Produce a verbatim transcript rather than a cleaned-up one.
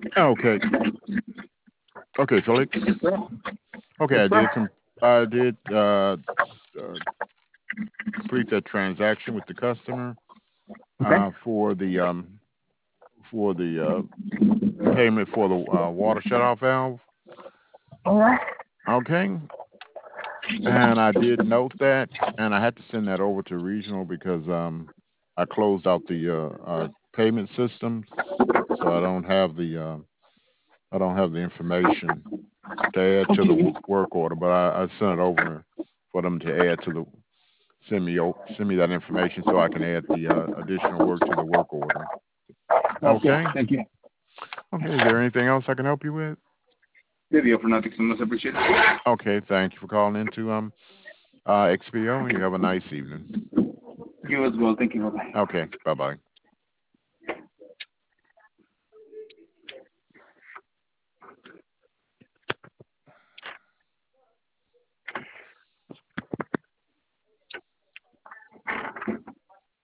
Okay. Okay, Felix. Yes, sir. Okay, Yes, I sir. did com- I did uh, uh, complete that transaction with the customer Okay. uh, for the um, for the uh, payment for the uh, water shutoff valve. All right. Okay, and I did note that, and I had to send that over to regional because um, I closed out the uh, uh, payment systems, so I don't have the uh, I don't have the information to add to the Okay. w- work order, but I, I sent it over for them to add to the send me o- send me that information so I can add the uh, additional work to the work order. Okay. Okay. Thank you. Okay. Is there anything else I can help you with? Maybe for nothing so much appreciated. Okay. Thank you for calling into um uh X P O, and you have a nice evening. You as well. Thank you. Bye bye. Okay. Bye bye.